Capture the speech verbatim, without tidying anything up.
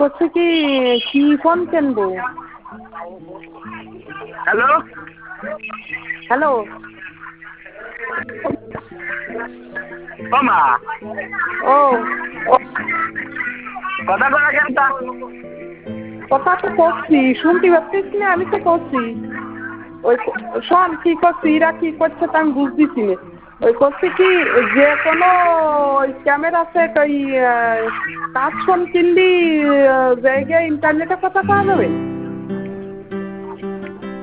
করছে কি কি ফোন কিনবো। হ্যালো হ্যালো ও মা ও কথা করা কেনটা কথা তো করছি শুনতে পাচ্ছিস না? আমি তো করছি। ওই শোন কি করছি, এরা কি করছে তা আমি বুঝতেছি না। ওই করছে কি যে কোনো ওই ক্যামেরা সেট ওই টাচ ফোন কিনলি জায়গায় ইন্টারনেটে কথা পাওয়া যাবে।